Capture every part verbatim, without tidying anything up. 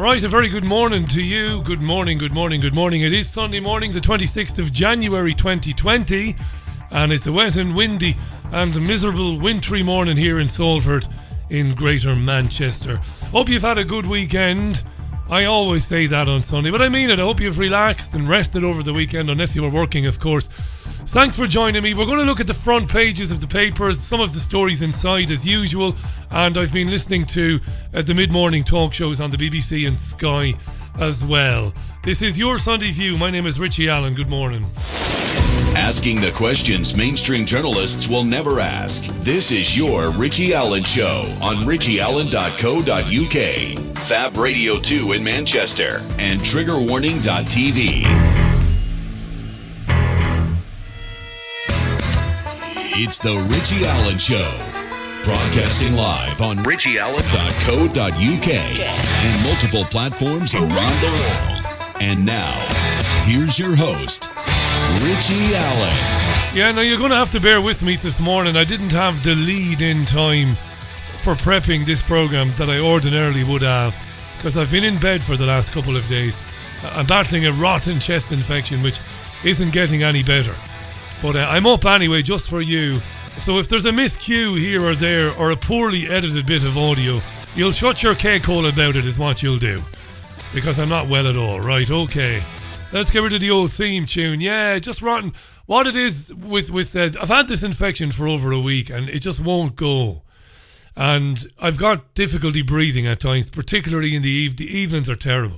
Right, a very good morning to you. Good morning, good morning, good morning. It is Sunday morning, the twenty-sixth of January twenty twenty, and it's a wet and windy and miserable wintry morning here in Salford in Greater Manchester. Hope you've had a good weekend. I always say that on Sunday, but I mean it. I hope you've relaxed and rested over the weekend, unless you were working, of course. Thanks for joining me. We're going to look at the front pages of the papers, some of the stories inside as usual, and I've been listening to uh, the mid-morning talk shows on the B B C and Sky as well. This is your Sunday View. My name is Richie Allen. Good morning. Asking the questions mainstream journalists will never ask. This is your Richie Allen Show on richie allen dot co dot u k, Fab Radio two in Manchester, and trigger warning dot t v. It's the Richie Allen Show, broadcasting live on richie allen dot co dot u k and multiple platforms around the world. And now, here's your host, Richie Allen. Yeah, now you're going to have to bear with me this morning. I didn't have the lead in time for prepping this program that I ordinarily would have, because I've been in bed for the last couple of days. I'm battling a rotten chest infection, which isn't getting any better. But uh, I'm up anyway, just for you. So if there's a miscue here or there, or a poorly edited bit of audio, you'll shut your cake-hole about it is what you'll do. Because I'm not well at all. Right, okay. Let's get rid of the old theme tune. Yeah, just rotten. What it is with, with uh, I've had this infection for over a week and it just won't go. And I've got difficulty breathing at times, particularly in the evening. The evenings are terrible.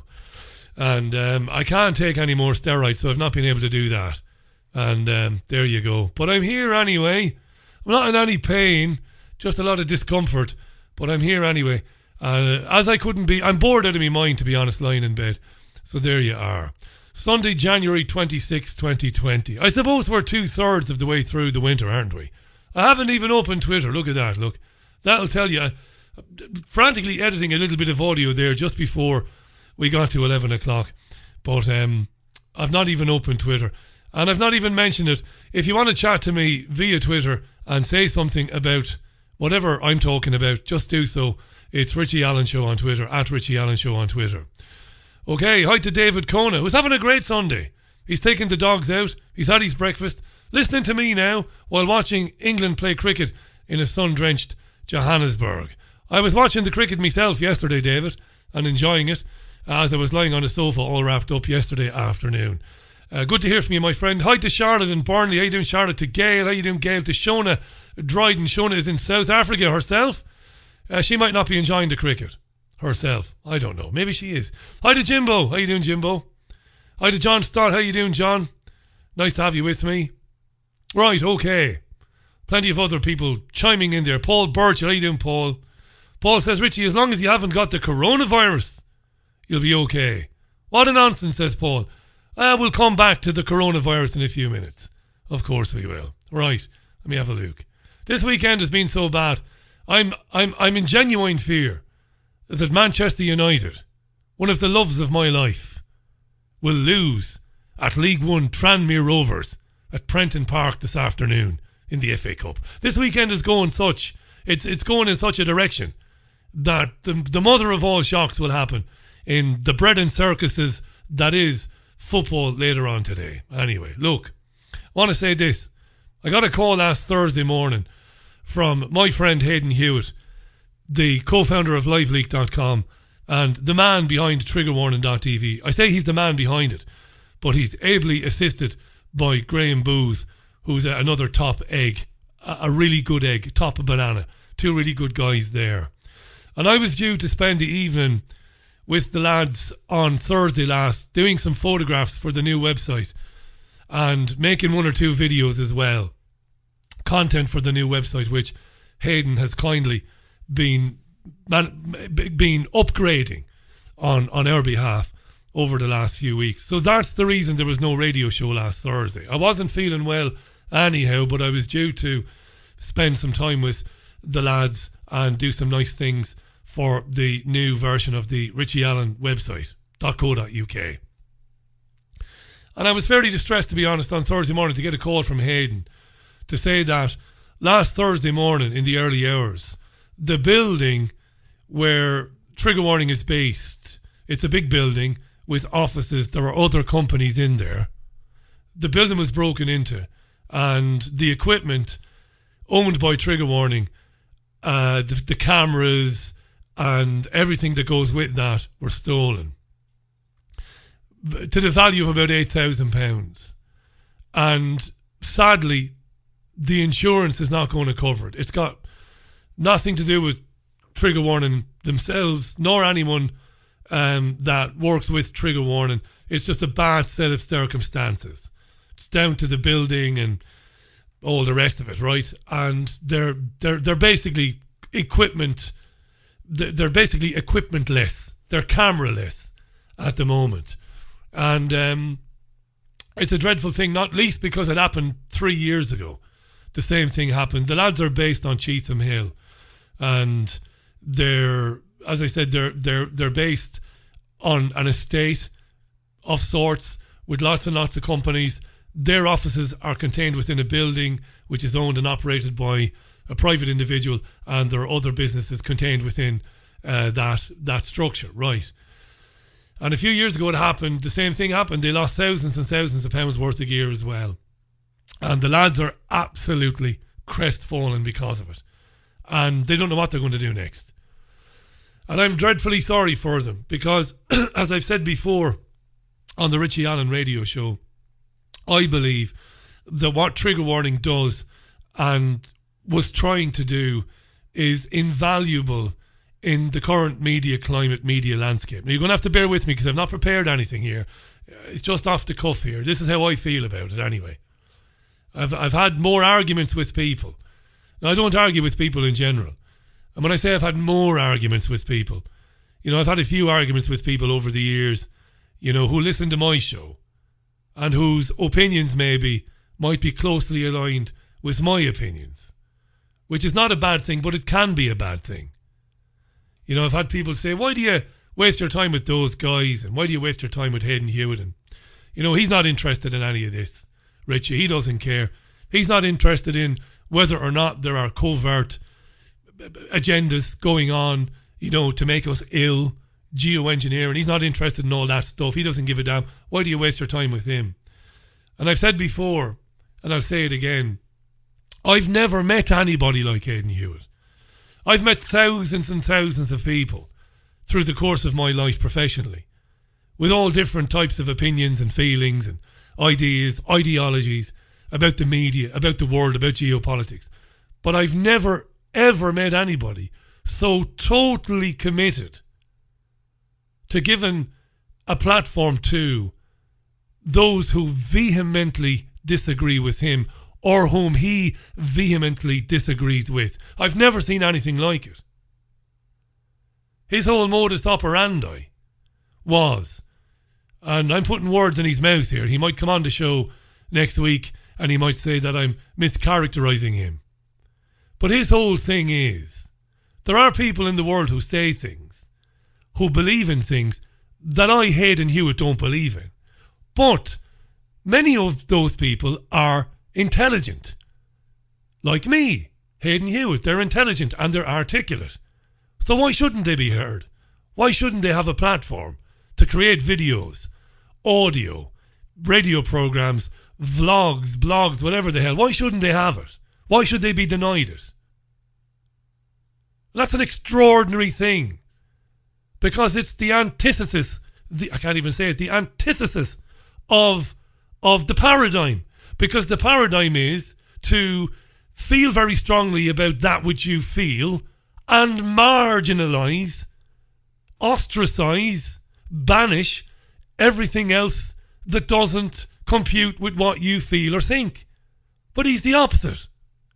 And um, I can't take any more steroids, so I've not been able to do that. And um, there you go. But I'm here anyway. I'm not in any pain, just a lot of discomfort. But I'm here anyway. Uh, as I couldn't be, I'm bored out of my mind, to be honest, lying in bed. So there you are. Sunday, January twenty-sixth, twenty twenty. I suppose we're two-thirds of the way through the winter, aren't we? I haven't even opened Twitter. Look at that, look. That'll tell you. Frantically editing a little bit of audio there just before we got to eleven o'clock. But um, I've not even opened Twitter. And I've not even mentioned it. If you want to chat to me via Twitter and say something about whatever I'm talking about, just do so. It's Richie Allen Show on Twitter, at Richie Allen Show on Twitter. Okay, hi to David Kona, who's having a great Sunday. He's taking the dogs out, he's had his breakfast, listening to me now while watching England play cricket in a sun-drenched Johannesburg. I was watching the cricket myself yesterday, David, and enjoying it as I was lying on the sofa all wrapped up yesterday afternoon. Uh, good to hear from you, my friend. Hi to Charlotte in Burnley. How you doing, Charlotte? To Gail. How you doing, Gail? To Shona Dryden. Shona is in South Africa herself. Uh, she might not be enjoying the cricket herself. I don't know. Maybe she is. Hi to Jimbo. How you doing, Jimbo? Hi to John Stott. How you doing, John? Nice to have you with me. Right, okay. Plenty of other people chiming in there. Paul Birchall. How you doing, Paul? Paul says, Richie, as long as you haven't got the coronavirus, you'll be okay. What a nonsense, says Paul. Uh, we'll come back to the coronavirus in a few minutes. Of course we will. Right, let me have a look. This weekend has been so bad. I'm I'm I'm in genuine fear that Manchester United, one of the loves of my life, will lose at League One Tranmere Rovers at Prenton Park this afternoon in the F A Cup. This weekend is going such it's it's going in such a direction that the the mother of all shocks will happen in the bread and circuses that is football later on today. Anyway, look, I want to say this. I got a call last Thursday morning from my friend Hayden Hewitt, the co-founder of liveleak dot com and the man behind trigger warning dot t v. I say he's the man behind it, but he's ably assisted by Graham Booth, who's another top egg, a really good egg, top banana. Two really good guys there. And I was due to spend the evening with the lads on Thursday last, doing some photographs for the new website and making one or two videos as well. Content for the new website, which Hayden has kindly been been upgrading on, on our behalf over the last few weeks. So that's the reason there was no radio show last Thursday. I wasn't feeling well anyhow, but I was due to spend some time with the lads and do some nice things for the new version of the Richie Allen website, .co dot u k. And I was fairly distressed, to be honest, on Thursday morning to get a call from Hayden to say that last Thursday morning in the early hours, the building where Trigger Warning is based It's a big building with offices. There are other companies in there. The building was broken into, and the equipment owned by Trigger Warning, uh, the, the cameras and everything that goes with that were stolen to the value of about eight thousand pounds. And sadly, the insurance is not going to cover it. It's got nothing to do with Trigger Warning themselves, nor anyone um, that works with Trigger Warning. It's just a bad set of circumstances. It's down to the building and all the rest of it, right? And they're they're they're basically equipment. They're basically equipmentless. They're cameraless at the moment, and um, it's a dreadful thing. Not least because it happened three years ago. The same thing happened. The lads are based on Cheetham Hill, and they're, as I said, they're they're they're based on an estate of sorts with lots and lots of companies. Their offices are contained within a building which is owned and operated by a private individual, and there are other businesses contained within uh, that that structure, right? And a few years ago it happened, the same thing happened. They lost thousands and thousands of pounds worth of gear as well. And the lads are absolutely crestfallen because of it. And they don't know what they're going to do next. And I'm dreadfully sorry for them because, as I've said before on the Richie Allen radio show, I believe that what Trigger Warning does and was trying to do is invaluable in the current media climate, media landscape. Now, you're going to have to bear with me because I've not prepared anything here. It's just off the cuff here. This is how I feel about it anyway. I've I've had more arguments with people. Now, I don't argue with people in general. And when I say I've had more arguments with people, you know, I've had a few arguments with people over the years, you know, who listen to my show and whose opinions maybe might be closely aligned with my opinions, which is not a bad thing, but it can be a bad thing. You know, I've had people say, why do you waste your time with those guys? And why do you waste your time with Hayden Hewitt? And, you know, he's not interested in any of this, Richie. He doesn't care. He's not interested in whether or not there are covert agendas going on, you know, to make us ill, geoengineering. He's not interested in all that stuff. He doesn't give a damn. Why do you waste your time with him? And I've said before, and I'll say it again, I've never met anybody like Hayden Hewitt. I've met thousands and thousands of people through the course of my life professionally, with all different types of opinions and feelings and ideas, ideologies about the media, about the world, about geopolitics. But I've never, ever met anybody so totally committed to giving a platform to those who vehemently disagree with him or whom he vehemently disagrees with. I've never seen anything like it. His whole modus operandi was, and I'm putting words in his mouth here, he might come on the show next week and he might say that I'm mischaracterising him. But his whole thing is, there are people in the world who say things, who believe in things that I, Hayden Hewitt, don't believe in. But many of those people are intelligent. Like me, Hayden Hewitt. They're intelligent and they're articulate. So why shouldn't they be heard? Why shouldn't they have a platform to create videos, audio, radio programs, vlogs, blogs, whatever the hell? Why shouldn't they have it? Why should they be denied it? That's an extraordinary thing. Because it's the antithesis, the, I can't even say it, the antithesis of, of the paradigm. Because the paradigm is to feel very strongly about that which you feel and marginalise, ostracise, banish everything else that doesn't compute with what you feel or think. But he's the opposite.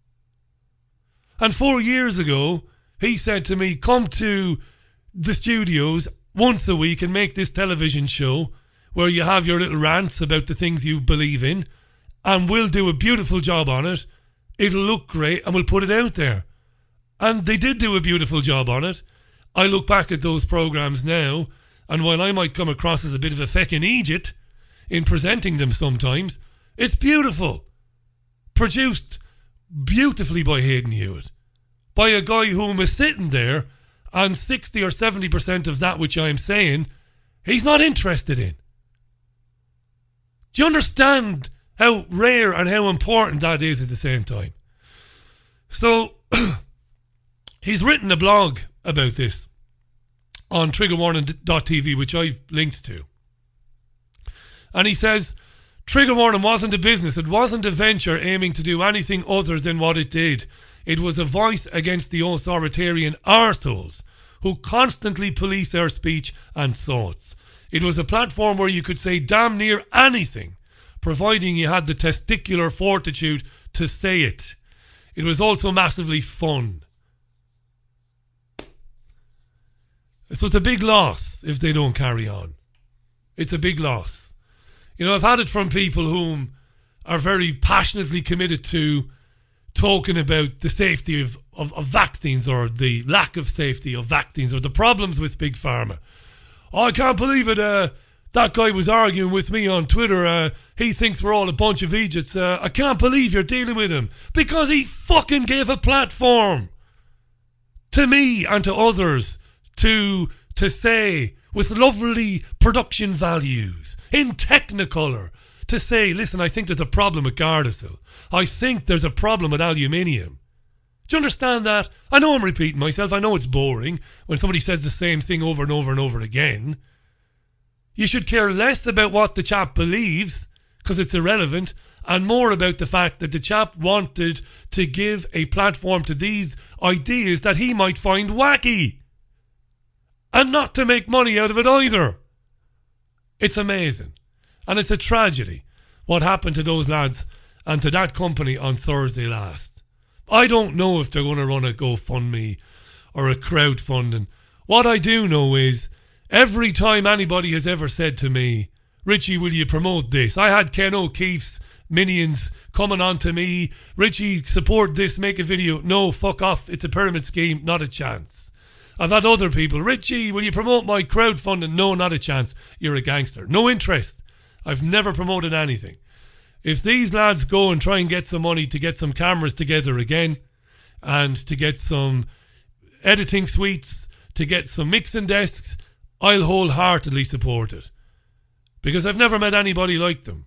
And four years ago, he said to me, come to the studios once a week and make this television show where you have your little rants about the things you believe in, and we'll do a beautiful job on it. It'll look great and we'll put it out there. And they did do a beautiful job on it. I look back at those programmes now, and while I might come across as a bit of a feckin' Egypt in presenting them sometimes, it's beautiful. Produced beautifully by Hayden Hewitt. By a guy who is sitting there, and sixty or seventy percent of that which I'm saying he's not interested in. Do you understand how rare and how important that is at the same time? So, he's written a blog about this on trigger warning dot t v, which I've linked to. And he says, Trigger Warning wasn't a business. It wasn't a venture aiming to do anything other than what it did. It was a voice against the authoritarian arseholes who constantly police our speech and thoughts. It was a platform where you could say damn near anything, providing you had the testicular fortitude to say it. It was also massively fun. So it's a big loss if they don't carry on. It's a big loss. You know, I've had it from people whom are very passionately committed to talking about the safety of, of, of vaccines, or the lack of safety of vaccines, or the problems with Big Pharma. Oh, I can't believe it. Uh, that guy was arguing with me on Twitter. Uh, he thinks we're all a bunch of idiots. Uh, I can't believe you're dealing with him. Because he fucking gave a platform to me and to others to to say, with lovely production values, in Technicolor, to say, listen, I think there's a problem with Gardasil. I think there's a problem with aluminium. Do you understand that? I know I'm repeating myself. I know it's boring when somebody says the same thing over and over and over again. You should care less about what the chap believes, because it's irrelevant, and more about the fact that the chap wanted to give a platform to these ideas that he might find wacky. And not to make money out of it either. It's amazing. And it's a tragedy what happened to those lads and to that company on Thursday last. I don't know if they're going to run a GoFundMe or a crowdfunding. What I do know is, every time anybody has ever said to me, Richie, will you promote this? I had Ken O'Keefe's minions coming on to me. Richie, support this, make a video. No, fuck off. It's a pyramid scheme. Not a chance. I've had other people, Richie, will you promote my crowdfunding? No, not a chance. You're a gangster. No interest. I've never promoted anything. If these lads go and try and get some money to get some cameras together again, and to get some editing suites, to get some mixing desks, I'll wholeheartedly support it. Because I've never met anybody like them.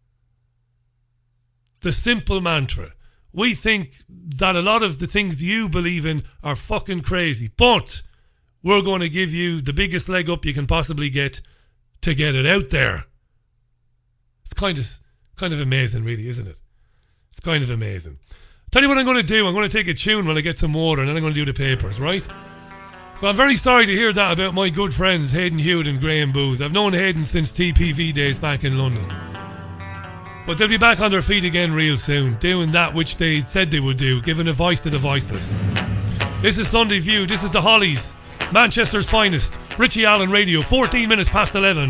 The simple mantra. We think that a lot of the things you believe in are fucking crazy, but we're going to give you the biggest leg up you can possibly get to get it out there. It's kind of kind of amazing, really, isn't it? It's kind of amazing. Tell you what I'm going to do. I'm going to take a tune when I get some water, and then I'm going to do the papers, right? So I'm very sorry to hear that about my good friends Hayden Hewitt and Graham Booth. I've known Hayden since T P V days back in London. But they'll be back on their feet again real soon, doing that which they said they would do, giving a voice to the voiceless. This is Sunday View. This is the Hollies, Manchester's finest. Richie Allen Radio, fourteen minutes past eleven.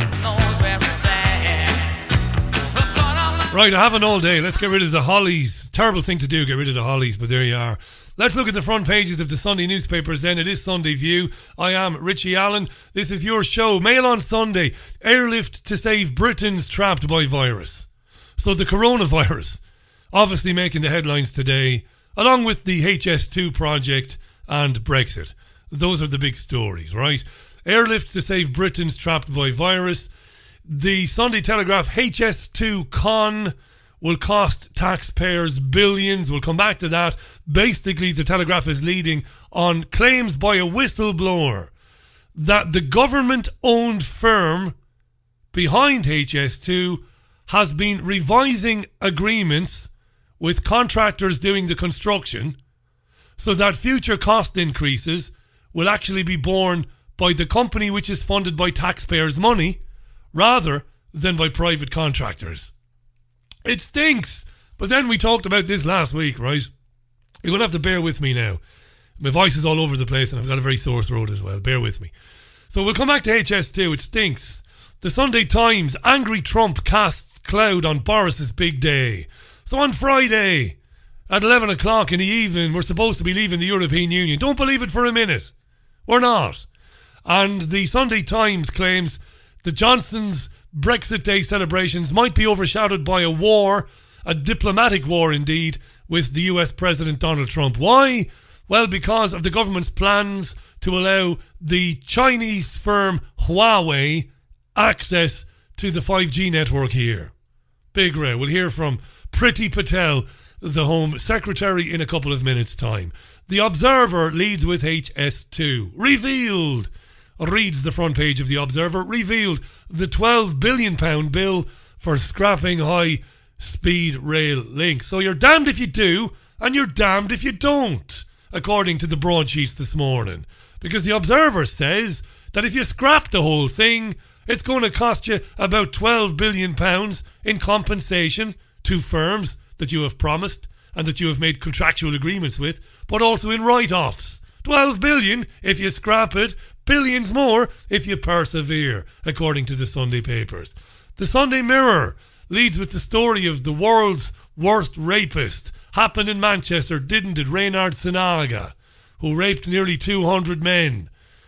Right, I haven't all day. Let's get rid of the Hollies. Terrible thing to do, get rid of the Hollies, but there you are. Let's look at the front pages of the Sunday newspapers then. It is Sunday View. I am Richie Allen. This is your show. Mail on Sunday. Airlift to save Britons trapped by virus. So the coronavirus, obviously making the headlines today, along with the H S two project and Brexit. Those are the big stories, right? Airlift to save Britons trapped by virus. The Sunday Telegraph, H S two con will cost taxpayers billions. We'll come back to that. Basically, the Telegraph is leading on claims by a whistleblower that the government-owned firm behind H S two has been revising agreements with contractors doing the construction so that future cost increases will actually be borne by the company which is funded by taxpayers' money rather than by private contractors. It stinks! But then we talked about this last week, right? You're going to have to bear with me now. My voice is all over the place and I've got a very sore throat as well. Bear with me. So we'll come back to H S two. It stinks. The Sunday Times, angry Trump casts cloud on Boris's big day. So on Friday at eleven o'clock in the evening, we're supposed to be leaving the European Union. Don't believe it for a minute. We're not. And the Sunday Times claims that Johnson's Brexit Day celebrations might be overshadowed by a war, a diplomatic war indeed, with the U S President Donald Trump. Why? Well, because of the government's plans to allow the Chinese firm Huawei access to the five G network here. Big row. We'll hear from Priti Patel, the Home Secretary, in a couple of minutes' time. The Observer leads with H S two. Revealed, reads the front page of The Observer, revealed the twelve billion pounds bill for scrapping high-speed rail links. So you're damned if you do, and you're damned if you don't, according to the broadsheets this morning. Because The Observer says that if you scrap the whole thing, it's going to cost you about twelve billion pounds in compensation to firms that you have promised and that you have made contractual agreements with, but also in write-offs. twelve billion if you scrap it, billions more if you persevere, according to the Sunday papers. The Sunday Mirror leads with the story of the world's worst rapist. Happened in Manchester, didn't it? Reynard Sinaga, who raped nearly two hundred men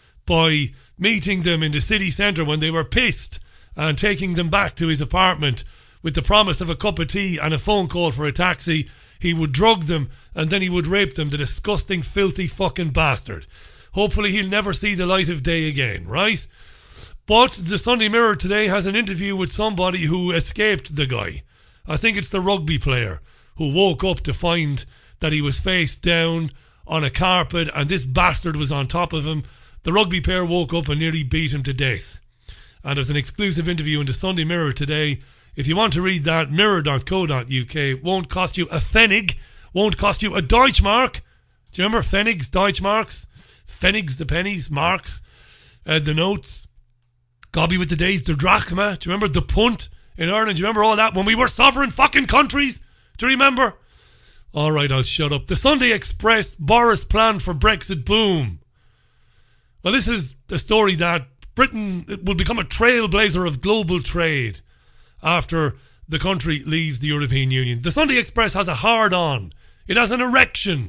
by meeting them in the city centre when they were pissed and taking them back to his apartment with the promise of a cup of tea and a phone call for a taxi. He would drug them and then he would rape them, the disgusting, filthy fucking bastard. Hopefully he'll never see the light of day again, right? But the Sunday Mirror today has an interview with somebody who escaped the guy. I think it's the rugby player who woke up to find that he was face down on a carpet and this bastard was on top of him. The rugby player woke up and nearly beat him to death. And there's an exclusive interview in the Sunday Mirror today. If you want to read that, mirror dot co dot uk. Won't cost you a pfennig. Won't cost you a Deutschmark. Do you remember pfennigs, Deutschmarks? Pfennigs, the pennies, marks, uh, the notes. Gobby with the days, the drachma. Do you remember the punt in Ireland? Do you remember all that when we were sovereign fucking countries? Do you remember? All right, I'll shut up. The Sunday Express, Boris plan for Brexit boom. Well, this is a story that Britain will become a trailblazer of global trade after the country leaves the European Union. The Sunday Express has a hard-on. It has an erection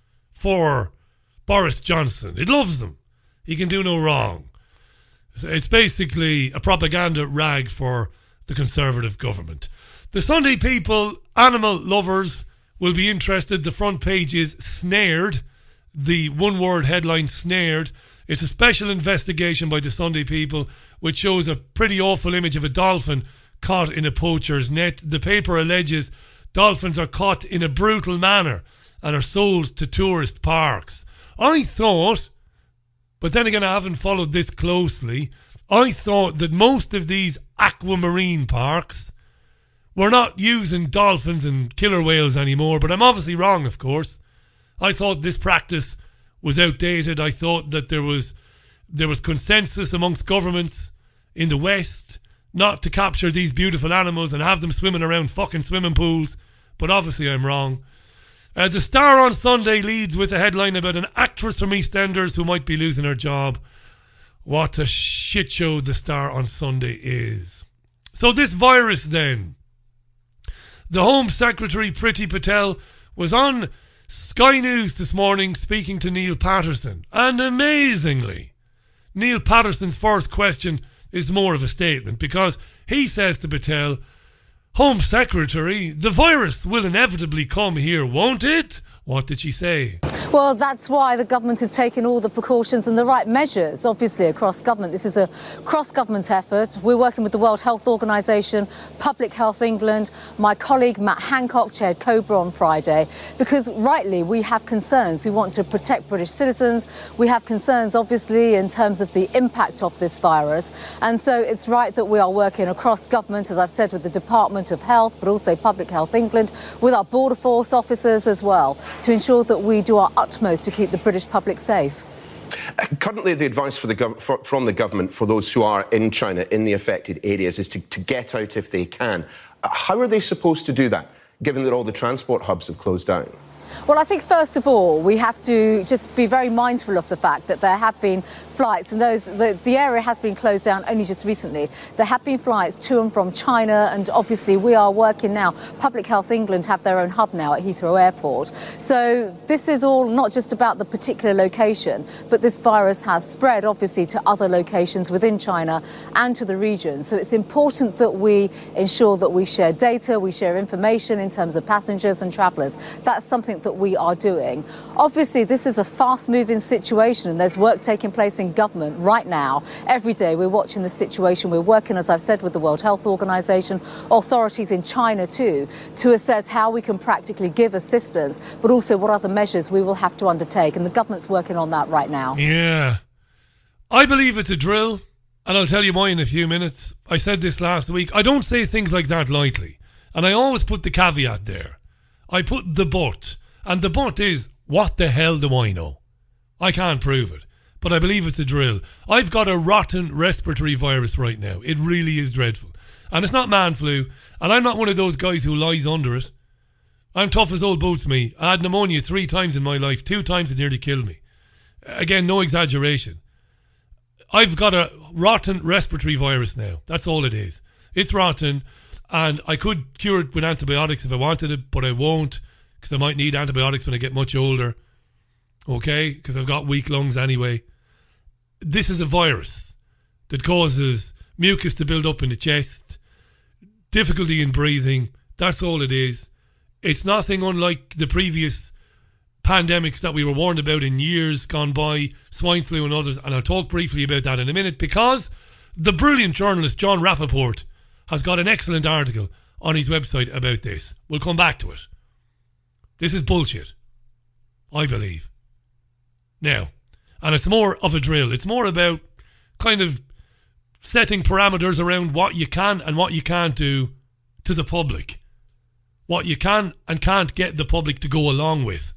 for Boris Johnson. It loves him. He can do no wrong. It's basically a propaganda rag for the Conservative government. The Sunday People, animal lovers, will be interested. The front page is snared. The one-word headline, snared. It's a special investigation by the Sunday People which shows a pretty awful image of a dolphin caught in a poacher's net. The paper alleges dolphins are caught in a brutal manner and are sold to tourist parks. I thought, but then again I haven't followed this closely, I thought that most of these aquamarine parks were not using dolphins and killer whales anymore, but I'm obviously wrong, of course. I thought this practice was outdated. I thought that there was there was consensus amongst governments in the West not to capture these beautiful animals and have them swimming around fucking swimming pools, but obviously I'm wrong. Uh, the Star on Sunday leads with a headline about an actress from EastEnders who might be losing her job. What a shit show the Star on Sunday is. So this virus then. The Home Secretary Priti Patel was on Sky News this morning speaking to Neil Patterson. And amazingly, Neil Patterson's first question is more of a statement because he says to Patel, Home Secretary, the virus will inevitably come here, won't it? What did she say? Well, that's why the government has taken all the precautions and the right measures, obviously, across government. This is a cross-government effort. We're working with the World Health Organization, Public Health England. My colleague Matt Hancock chaired COBRA on Friday because, rightly, we have concerns. We want to protect British citizens. We have concerns, obviously, in terms of the impact of this virus. And so it's right that we are working across government, as I've said, with the Department of Health, but also Public Health England, with our Border Force officers as well, to ensure that we do our utmost to keep the British public safe. Uh, currently, the advice for the gov- for, from the government for those who are in China, in the affected areas, is to, to get out if they can. Uh, how are they supposed to do that, given that all the transport hubs have closed down? Well, I think, first of all, we have to just be very mindful of the fact that there have been flights, and those the, the area has been closed down only just recently. There have been flights to and from China, and obviously we are working now. Public Health England have their own hub now at Heathrow Airport. So this is all not just about the particular location, but this virus has spread, obviously, to other locations within China and to the region. So it's important that we ensure that we share data, we share information in terms of passengers and travellers. That's something that we are doing. Obviously, this is a fast-moving situation, and there's work taking place in in government right now. Every day we're watching the situation. We're working, as I've said, with the World Health Organization, authorities in China too, to assess how we can practically give assistance, but also what other measures we will have to undertake. And the government's working on that right now. Yeah. I believe it's a drill, and I'll tell you why in a few minutes. I said this last week. I don't say things like that lightly. And I always put the caveat there. I put the but. And the but is, what the hell do I know? I can't prove it. But I believe it's a drill. I've got a rotten respiratory virus right now. It really is dreadful. And it's not man flu. And I'm not one of those guys who lies under it. I'm tough as old boots, me. I had pneumonia three times in my life. Two times it nearly killed me. Again, no exaggeration. I've got a rotten respiratory virus now. That's all it is. It's rotten, and I could cure it with antibiotics if I wanted it, but I won't, because I might need antibiotics when I get much older. Okay? Because I've got weak lungs anyway. This is a virus that causes mucus to build up in the chest, difficulty in breathing. That's all it is. It's nothing unlike the previous pandemics that we were warned about in years gone by, swine flu and others, and I'll talk briefly about that in a minute, because the brilliant journalist John Rappaport has got an excellent article on his website about this. We'll come back to it. This is bullshit, I believe. Now, and it's more of a drill. It's more about kind of setting parameters around what you can and what you can't do to the public. What you can and can't get the public to go along with.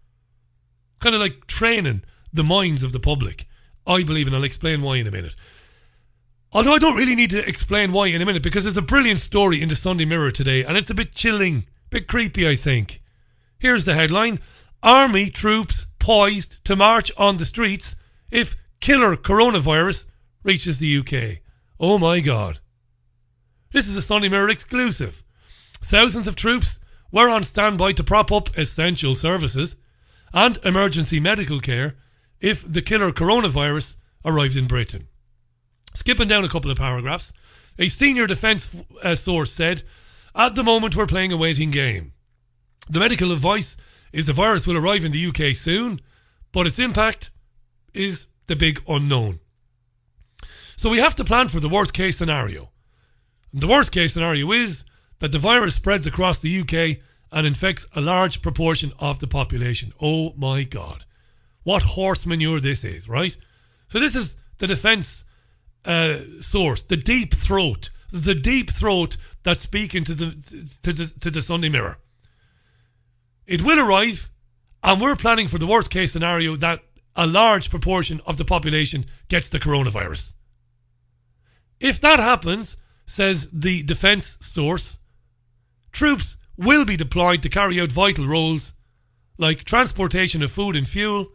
Kind of like training the minds of the public, I believe, and I'll explain why in a minute. Although I don't really need to explain why in a minute, because there's a brilliant story in the Sunday Mirror today, and it's a bit chilling, a bit creepy, I think. Here's the headline. Army troops poised to march on the streets if killer coronavirus reaches the U K. Oh my God. This is a Sunday Mirror exclusive. Thousands of troops were on standby to prop up essential services and emergency medical care if the killer coronavirus arrived in Britain. Skipping down a couple of paragraphs, a senior defence uh, source said, at the moment we're playing a waiting game. The medical advice is the virus will arrive in the U K soon, but its impact is the big unknown. So we have to plan for the worst case scenario. And the worst case scenario is that the virus spreads across the U K and infects a large proportion of the population. Oh my God. What horse manure this is, right? So this is the defence uh, source, the deep throat, the deep throat that's speaking to the, to the to the Sunday Mirror. It will arrive, and we're planning for the worst case scenario that a large proportion of the population gets the coronavirus. If that happens, says the defence source, troops will be deployed to carry out vital roles like transportation of food and fuel,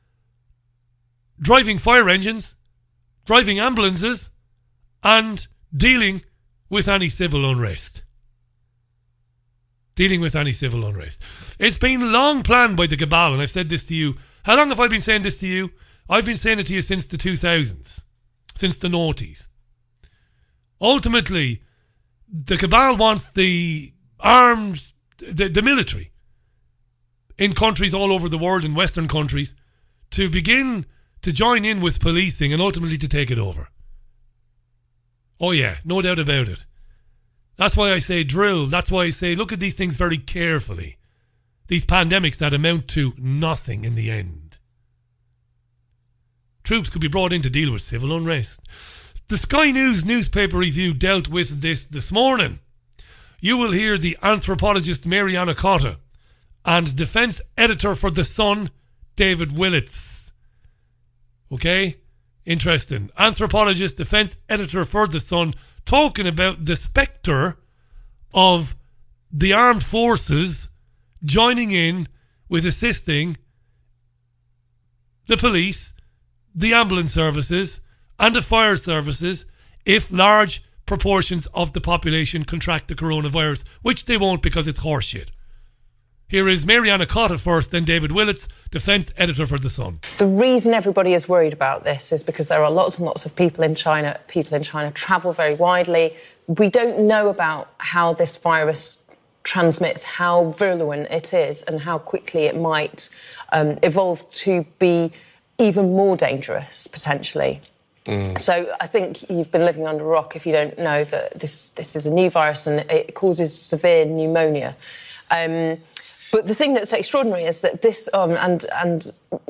driving fire engines, driving ambulances, and dealing with any civil unrest. Dealing with any civil unrest. It's been long planned by the cabal, and I've said this to you. How long have I been saying this to you? I've been saying it to you since the two thousands, since the noughties. Ultimately, the cabal wants the armed, the, the military in countries all over the world, in Western countries, to begin to join in with policing and ultimately to take it over. Oh yeah, no doubt about it. That's why I say drill. That's why I say look at these things very carefully. These pandemics that amount to nothing in the end. Troops could be brought in to deal with civil unrest. The Sky News newspaper review dealt with this this morning. You will hear the anthropologist Mariana Cotta and defence editor for The Sun, David Willits. Okay? Interesting. Anthropologist, defence editor for The Sun, talking about the spectre of the armed forces joining in with assisting the police, the ambulance services, and the fire services if large proportions of the population contract the coronavirus, which they won't because it's horseshit. Here is Mariana Cotta first, then David Willits, defence editor for The Sun. The reason everybody is worried about this is because there are lots and lots of people in China. People in China travel very widely. We don't know about how this virus transmits, how virulent it is, and how quickly it might um, evolve to be even more dangerous, potentially. Mm. So I think you've been living under a rock if you don't know that this, this is a new virus and it causes severe pneumonia. Um, but the thing that's extraordinary is that this, um, and, and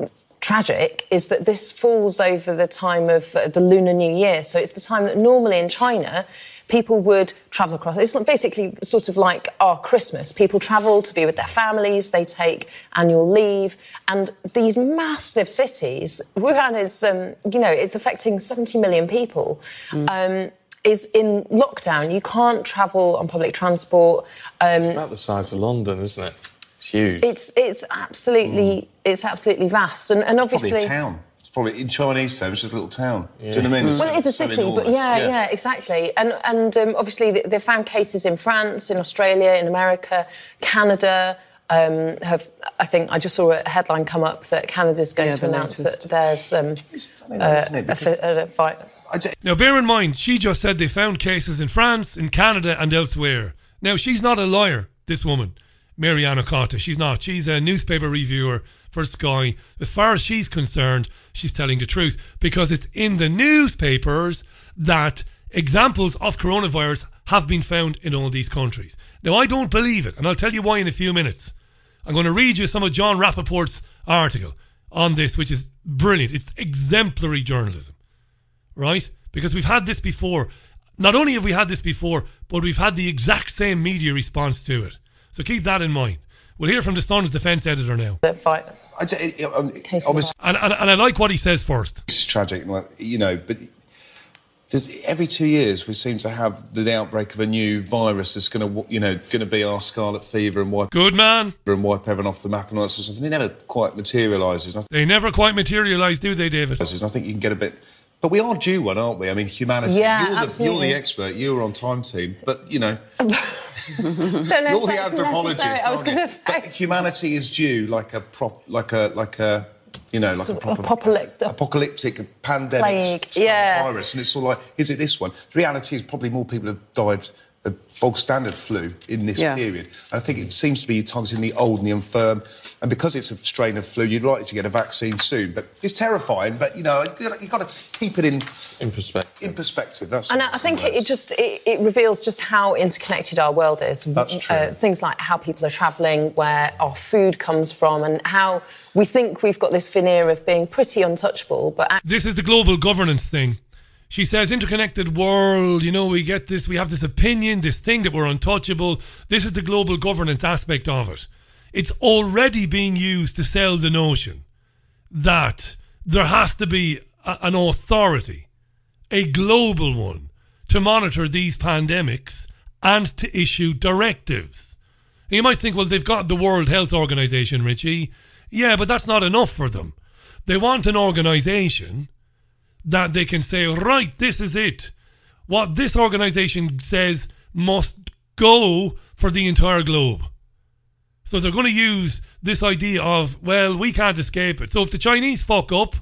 tragic, is that this falls over the time of uh, the Lunar New Year. So it's the time that normally in China people would travel across. It's basically sort of like our Christmas. People travel to be with their families, they take annual leave, and these massive cities, Wuhan is, um, you know, it's affecting seventy million people, mm. um, is in lockdown. You can't travel on public transport. Um, it's about the size of London, isn't it? It's huge. It's it's absolutely mm. it's absolutely vast, and, and obviously it's probably a town. Probably in Chinese terms, it's just a little town. Yeah. Do you know what I mean? It's well, it is a so city, enormous. but yeah, yeah, yeah, exactly. And and um, obviously they found cases in France, in Australia, in America, Canada. Um, have I think I just saw a headline come up that Canada's going yeah, to announce latest. that there's um, it's funny though, uh, isn't it? Because a, a, a vi- now, bear in mind, she just said they found cases in France, in Canada, and elsewhere. Now, she's not a liar. This woman, Mariana Cotta, she's not. She's a newspaper reviewer for Sky. As far as she's concerned, she's telling the truth because it's in the newspapers that examples of coronavirus have been found in all these countries. Now, I don't believe it, and I'll tell you why in a few minutes. I'm going to read you some of John Rappaport's article on this, which is brilliant. It's exemplary journalism, right? Because we've had this before. Not only have we had this before, but we've had the exact same media response to it. So keep that in mind. We'll hear from the Sun's defence editor now. I, it, it, um, obviously, and, and, and I like what he says first. This is tragic, you know, but there's, every two years we seem to have the outbreak of a new virus that's going to, you know, going to be our scarlet fever and wipe good man and wipe everyone off the map and all that sort of stuff. And it never quite materialises. They never quite materialise, do they, David? And I think you can get a bit. But we are due one, aren't we? I mean, humanity. Yeah, you're, absolutely. the, you're the expert. You were on Time Team, but you know. Don't know You're if the anthropologist. I was going to say. But humanity is due like a prop, like a like a you know like sort a proper apocalyptic, apocalyptic pandemic plague, style yeah. virus, and it's all like, is it this one? The reality is probably more people have died of bog standard flu in this yeah. period. And I think it seems to be targeting the old and the infirm, and because it's a strain of flu, you're likely to get a vaccine soon. But it's terrifying. But you know, you've got to keep it in in perspective. In perspective, that's. And I think it, it just it, it reveals just how interconnected our world is. That's true. Uh, things like how people are travelling, where our food comes from, and how we think we've got this veneer of being pretty untouchable. But this is the global governance thing. She says, interconnected world, you know, we get this, we have this opinion, this thing that we're untouchable. This is the global governance aspect of it. It's already being used to sell the notion that there has to be a, an authority, a global one, to monitor these pandemics and to issue directives. And you might think, well, they've got the World Health Organization, Richie. Yeah, but that's not enough for them. They want an organisation that they can say, right, this is it. What this organisation says must go for the entire globe. So they're going to use this idea of, well, we can't escape it. So if the Chinese fuck up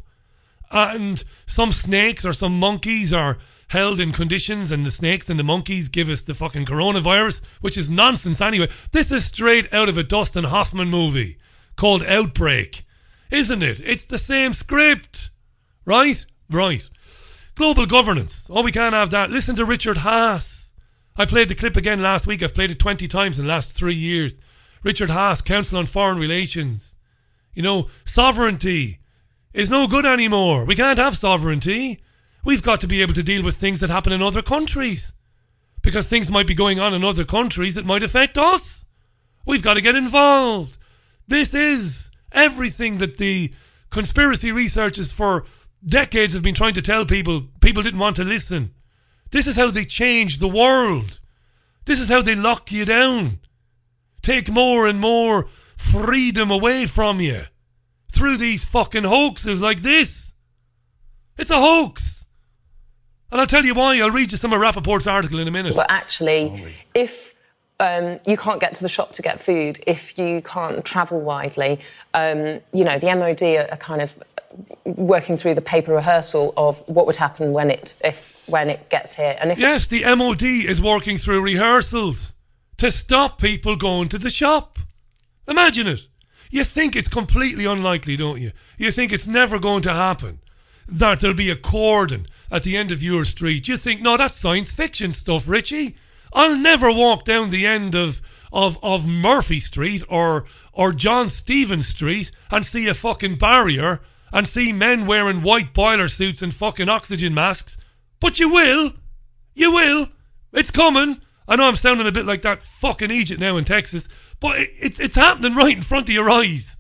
and some snakes or some monkeys are held in conditions and the snakes and the monkeys give us the fucking coronavirus, which is nonsense anyway. This is straight out of a Dustin Hoffman movie called Outbreak, isn't it? It's the same script, right? Right. Global governance. Oh, we can't have that. Listen to Richard Haas. I played the clip again last week. I've played it twenty times in the last three years. Richard Haas, Council on Foreign Relations. You know, sovereignty is no good anymore. We can't have sovereignty. We've got to be able to deal with things that happen in other countries. Because things might be going on in other countries that might affect us. We've got to get involved. This is everything that the conspiracy researchers for decades have been trying to tell people. People didn't want to listen. This is how they change the world. This is how they lock you down. Take more and more freedom away from you through these fucking hoaxes like this. It's a hoax. And I'll tell you why. I'll read you some of Rappaport's article in a minute. But actually, if um, you can't get to the shop to get food, if you can't travel widely, um, you know, the M O D are, are kind of working through the paper rehearsal of what would happen when it if when it gets here. And if yes, the M O D is working through rehearsals to stop people going to the shop. Imagine it. You think it's completely unlikely, don't you? You think it's never going to happen, that there'll be a cordon at the end of your street. You think, no, that's science fiction stuff, Richie. I'll never walk down the end of of, of Murphy Street or or John Stevens Street and see a fucking barrier and see men wearing white boiler suits and fucking oxygen masks. But you will. You will. It's coming. I know I'm sounding a bit like that fucking Egypt now in Texas, but it's it's happening right in front of your eyes.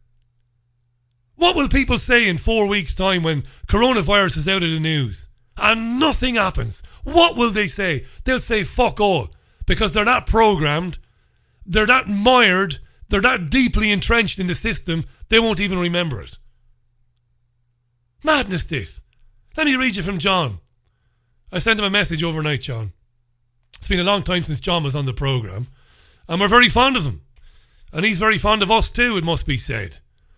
What will people say in four weeks' time when coronavirus is out of the news and nothing happens? What will they say? They'll say fuck all, because they're that programmed, they're that mired, they're that deeply entrenched in the system, they won't even remember it. Madness, this. Let me read you from John. I sent him a message overnight, John. It's been a long time since John was on the programme, and we're very fond of him. And he's very fond of us too, it must be said.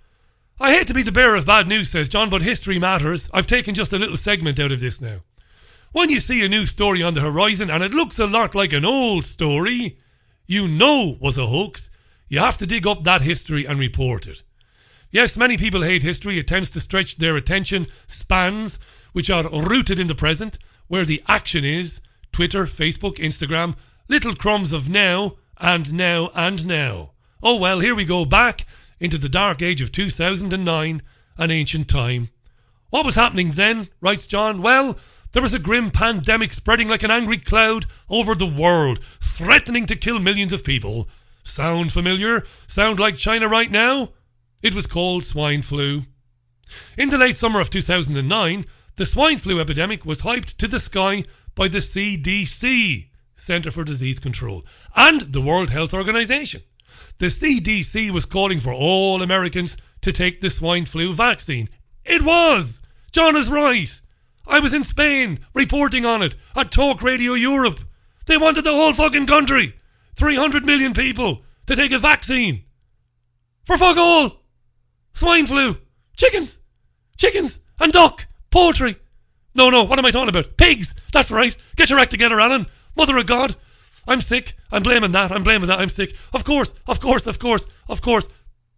I hate to be the bearer of bad news, says John, but history matters. I've taken just a little segment out of this now. When you see a new story on the horizon and it looks a lot like an old story you know was a hoax, you have to dig up that history and report it. Yes, many people hate history. It tends to stretch their attention spans, which are rooted in the present, where the action is Twitter, Facebook, Instagram, little crumbs of now and now and now. Oh well, here we go back into the dark age of two thousand nine, an ancient time. What was happening then, writes John? Well, there was a grim pandemic spreading like an angry cloud over the world, threatening to kill millions of people. Sound familiar? Sound like China right now? It was called swine flu. In the late summer of two thousand nine, the swine flu epidemic was hyped to the sky by the C D C, Centre for Disease Control, and the World Health Organization. The C D C was calling for all Americans to take the swine flu vaccine. It was! John is right. I was in Spain reporting on it at Talk Radio Europe. They wanted the whole fucking country, three hundred million people, to take a vaccine. For fuck all. Swine flu. Chickens. Chickens and duck. Poultry. No, no, what am I talking about? Pigs. That's right. Get your act together, Alan. Mother of God. I'm sick. I'm blaming that. I'm blaming that. I'm sick. Of course, of course, of course, of course.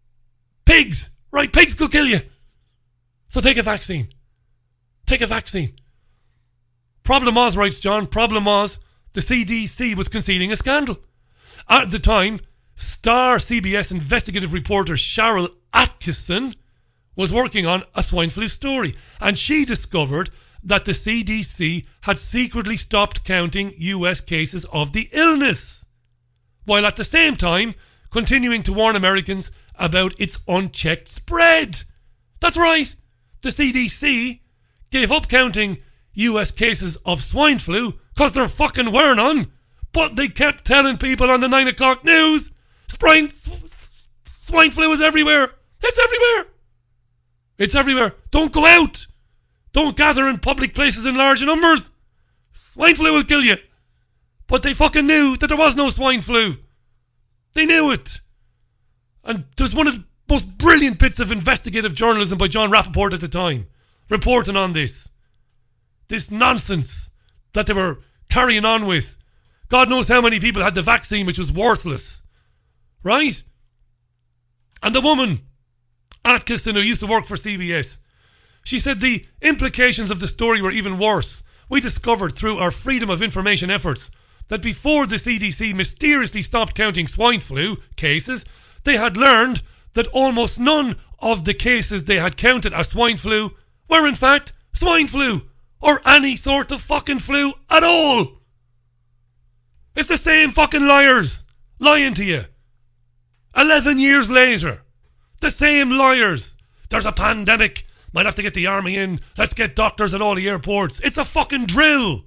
Pigs. Right, pigs could kill you. So take a vaccine. Take a vaccine. Problem was, writes John, problem was the C D C was concealing a scandal. At the time, star C B S investigative reporter Cheryl Atkinson was working on a swine flu story, and she discovered that the C D C had secretly stopped counting U S cases of the illness, while at the same time continuing to warn Americans about its unchecked spread. That's right, the C D C gave up counting U S cases of swine flu because they're fucking wearing on, but they kept telling people on the nine o'clock news, swine, swine flu is everywhere. It's everywhere. It's everywhere. Don't go out. Don't gather in public places in large numbers. Swine flu will kill you. But they fucking knew that there was no swine flu. They knew it. And there was one of the most brilliant bits of investigative journalism by John Rappaport at the time, reporting on this. This nonsense that they were carrying on with. God knows how many people had the vaccine, which was worthless. Right? And the woman, Atkinson, who used to work for C B S, she said the implications of the story were even worse. We discovered through our freedom of information efforts that before the C D C mysteriously stopped counting swine flu cases, they had learned that almost none of the cases they had counted as swine flu were in fact swine flu or any sort of fucking flu at all. It's the same fucking liars lying to you. Eleven years later, the same liars. There's a pandemic. Might have to get the army in. Let's get doctors at all the airports. It's a fucking drill.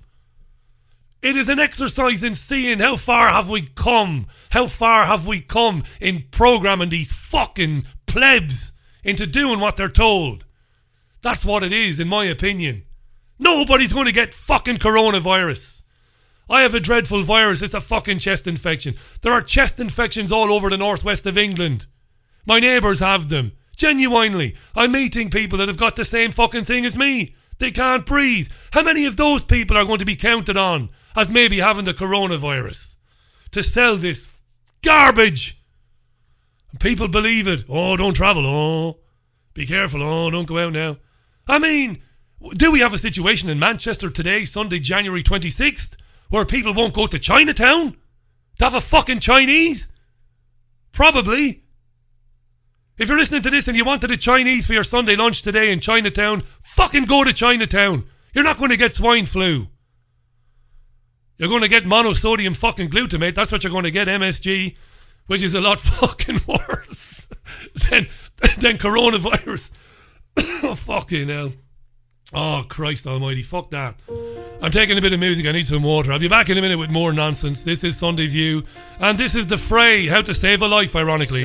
It is an exercise in seeing how far have we come. How far have we come in programming these fucking plebs into doing what they're told. That's what it is, in my opinion. Nobody's going to get fucking coronavirus. I have a dreadful virus. It's a fucking chest infection. There are chest infections all over the northwest of England. My neighbours have them. Genuinely. I'm meeting people that have got the same fucking thing as me. They can't breathe. How many of those people are going to be counted on as maybe having the coronavirus to sell this garbage? People believe it. Oh, don't travel. Oh, be careful. Oh, don't go out now. I mean, do we have a situation in Manchester today, Sunday, January twenty-sixth, where people won't go to Chinatown to have a fucking Chinese? Probably. If you're listening to this and you wanted a Chinese for your Sunday lunch today in Chinatown, fucking go to Chinatown. You're not going to get swine flu. You're going to get monosodium fucking glutamate. That's what you're going to get, M S G, which is a lot fucking worse than, than coronavirus. Oh, fucking hell. Oh, Christ almighty. Fuck that. I'm taking a bit of music. I need some water. I'll be back in a minute with more nonsense. This is Sunday View. And this is The Fray. How to Save a Life, ironically.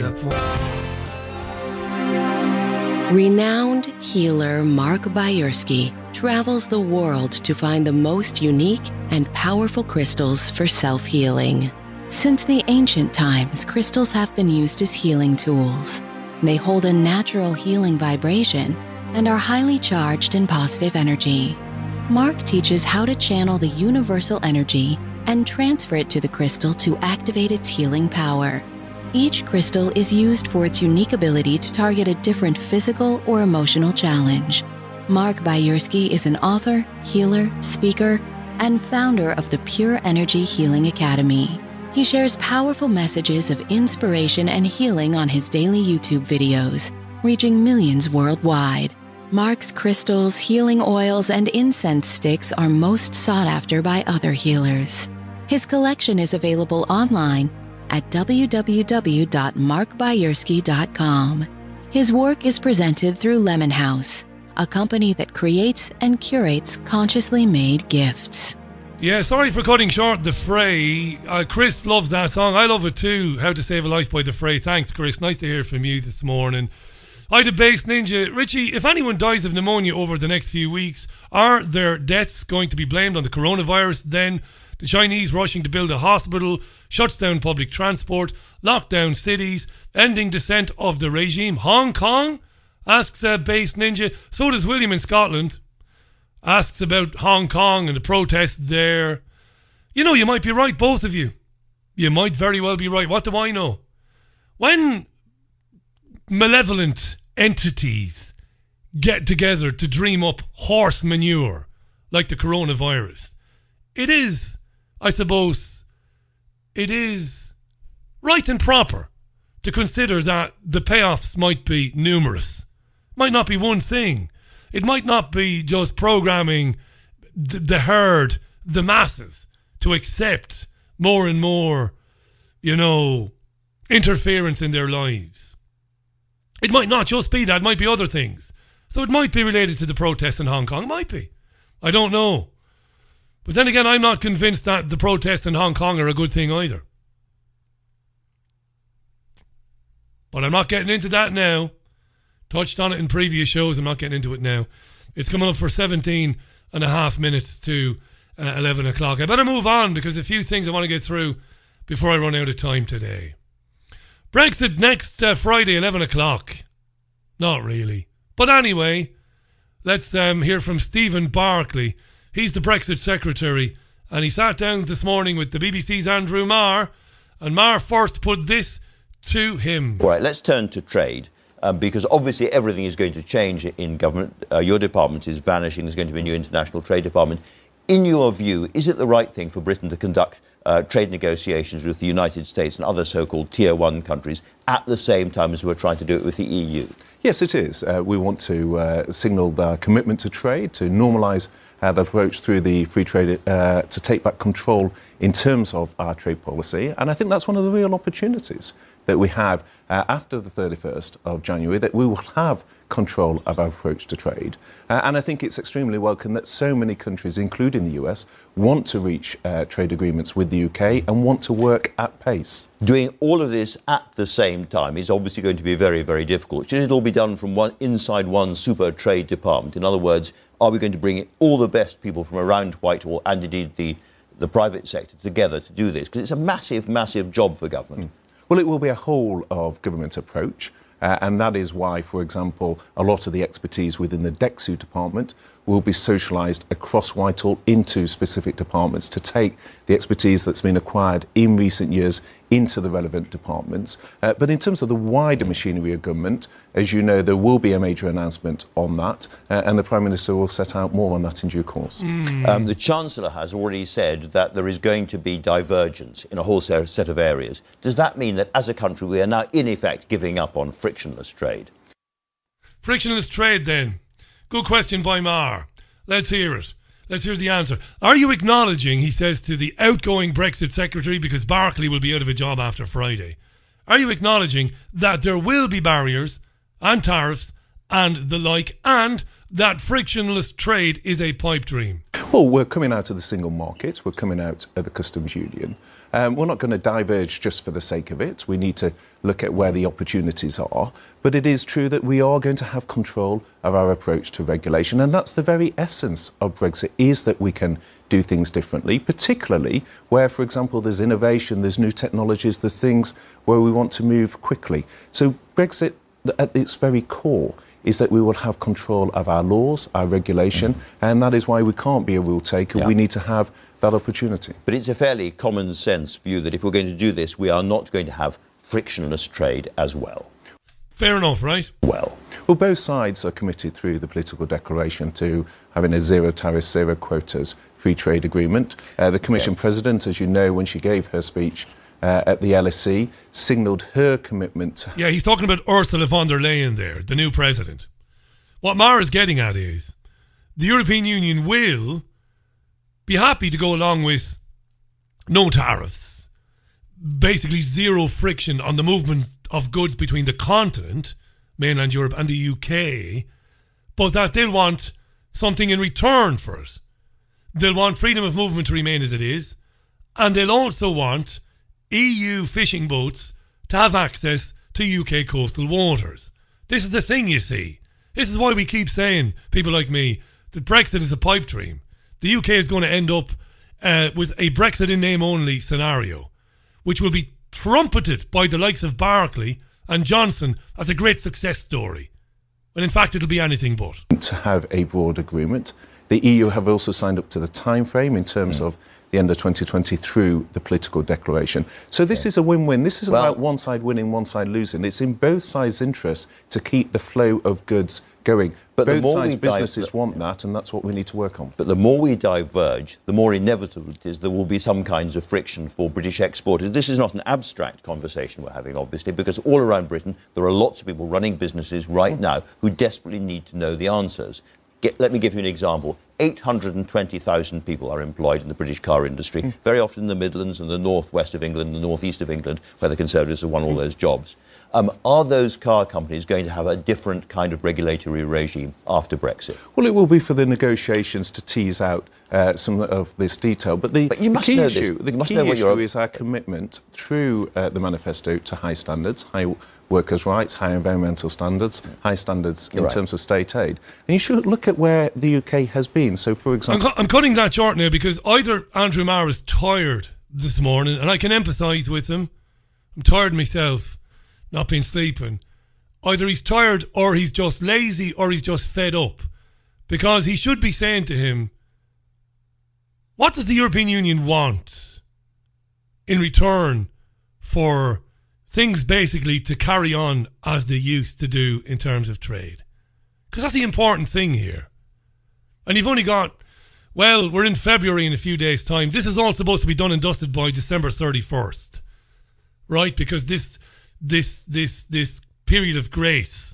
Renowned healer Mark Byersky travels the world to find the most unique and powerful crystals for self-healing. Since the ancient times, crystals have been used as healing tools. They hold a natural healing vibration and are highly charged in positive energy. Mark teaches how to channel the universal energy and transfer it to the crystal to activate its healing power. Each crystal is used for its unique ability to target a different physical or emotional challenge. Mark Byersky is an author, healer, speaker, and founder of the Pure Energy Healing Academy. He shares powerful messages of inspiration and healing on his daily YouTube videos, reaching millions worldwide. Mark's crystals, healing oils, and incense sticks are most sought after by other healers. His collection is available online at w w w dot mark byersky dot com. His work is presented through Lemon House, a company that creates and curates consciously made gifts. Yeah, sorry for cutting short The Fray. Uh, Chris loves that song. I love it too. How to Save a Life by The Fray. Thanks, Chris. Nice to hear from you this morning. I the Bass Ninja. Richie, if anyone dies of pneumonia over the next few weeks, are their deaths going to be blamed on the coronavirus then? The Chinese rushing to build a hospital, shuts down public transport, lock down cities, ending descent of the regime. Hong Kong? Asks uh, Bass Ninja. So does William in Scotland. Asks about Hong Kong and the protests there. You know, you might be right, both of you. You might very well be right. What do I know? When malevolent entities get together to dream up horse manure like the coronavirus, it is, I suppose, it is right and proper to consider that the payoffs might be numerous. Might not be one thing. It might not be just programming the, the herd, the masses, to accept more and more, you know, interference in their lives. It might not just be that. It might be other things. So it might be related to the protests in Hong Kong. It might be. I don't know. But then again, I'm not convinced that the protests in Hong Kong are a good thing either. But I'm not getting into that now. Touched on it in previous shows. I'm not getting into it now. It's coming up for seventeen and a half minutes to uh, eleven o'clock. I better move on because a few things I want to get through before I run out of time today. Brexit next uh, Friday, eleven o'clock. Not really. But anyway, let's um, hear from Stephen Barclay. He's the Brexit Secretary, and he sat down this morning with the B B C's Andrew Marr, and Marr first put this to him. All right, let's turn to trade, um, because obviously everything is going to change in government. Uh, your department is vanishing. There's going to be a new international trade department. In your view, is it the right thing for Britain to conduct uh, trade negotiations with the United States and other so-called tier one countries at the same time as we're trying to do it with the E U? Yes, it is. Uh, we want to uh, signal our commitment to trade, to normalise uh, the approach through the free trade, uh, to take back control in terms of our trade policy. And I think that's one of the real opportunities that we have uh, after the thirty-first of January, that we will have control of our approach to trade. Uh, and I think it's extremely welcome that so many countries, including the U S, want to reach uh, trade agreements with the U K and want to work at pace. Doing all of this at the same time is obviously going to be very, very difficult. Should it all be done from one inside one super trade department? In other words, are we going to bring all the best people from around Whitehall and indeed the, the private sector together to do this? Because it's a massive, massive job for government. Mm. Well, it will be a whole of government approach. Uh, and that is why, for example, a lot of the expertise within the DEXU department will be socialised across Whitehall into specific departments to take the expertise that's been acquired in recent years into the relevant departments. Uh, but in terms of the wider machinery of government, as you know, there will be a major announcement on that, uh, and the Prime Minister will set out more on that in due course. Mm. Um, the Chancellor has already said that there is going to be divergence in a whole set of areas. Does that mean that as a country we are now in effect giving up on frictionless trade? Frictionless trade then. Good question by Mar. Let's hear it. Let's hear the answer. Are you acknowledging, he says to the outgoing Brexit Secretary, because Barclay will be out of a job after Friday, are you acknowledging that there will be barriers and tariffs and the like, and that frictionless trade is a pipe dream? Well, we're coming out of the single market. We're coming out of the customs union. Um, we're not going to diverge just for the sake of it. We need to look at where the opportunities are. But it is true that we are going to have control of our approach to regulation. And that's the very essence of Brexit, is that we can do things differently, particularly where, for example, there's innovation, there's new technologies, there's things where we want to move quickly. So Brexit, at its very core, is that we will have control of our laws, our regulation, mm. and that is why we can't be a rule taker. Yeah. We need to have that opportunity. But it's a fairly common sense view that if we're going to do this, we are not going to have frictionless trade as well. Fair enough, right? Well, well, both sides are committed through the political declaration to having a zero tariffs, zero quotas free trade agreement. Uh, the Commission yeah. President, as you know, when she gave her speech Uh, at the L S E, signalled her commitment. To yeah, he's talking about Ursula von der Leyen there, the new president. What Mara's getting at is the European Union will be happy to go along with no tariffs, basically zero friction on the movement of goods between the continent, mainland Europe, and the U K, but that they'll want something in return for it. They'll want freedom of movement to remain as it is, and they'll also want E U fishing boats to have access to U K coastal waters. This is the thing, you see. This is why we keep saying, people like me, that Brexit is a pipe dream. The U K is going to end up uh, with a Brexit in name only scenario, which will be trumpeted by the likes of Barclay and Johnson as a great success story. When in fact it'll be anything but. To have a broad agreement. The E U have also signed up to the time frame in terms mm. of the end of twenty twenty through the political declaration. So this okay. is a win-win. This is well, about one side winning, one side losing. It's in both sides' interests to keep the flow of goods going. But both sides' businesses di- want that, and that's what we need to work on. But the more we diverge, the more inevitable it is there will be some kinds of friction for British exporters. This is not an abstract conversation we're having, obviously, because all around Britain there are lots of people running businesses right now who desperately need to know the answers. Get, let me give you an example. eight hundred twenty thousand people are employed in the British car industry, mm. very often in the Midlands and the northwest of England and the northeast of England, where the Conservatives have won all those jobs. Um, are those car companies going to have a different kind of regulatory regime after Brexit? Well, it will be for the negotiations to tease out uh, some of this detail. But the, but you the must key know issue, this. the key issue is our commitment through uh, the manifesto to high standards, high workers' rights, high environmental standards, high standards in right. terms of state aid. And you should look at where the U K has been. So, for example... I'm, cu- I'm cutting that short now because either Andrew Marr is tired this morning, and I can empathise with him. I'm tired myself, not been sleeping. Either he's tired or he's just lazy or he's just fed up. Because he should be saying to him, what does the European Union want in return for things basically to carry on as they used to do in terms of trade? Because that's the important thing here. And you've only got, well, we're in February in a few days' time. This is all supposed to be done and dusted by December thirty-first. Right? Because this this this this period of grace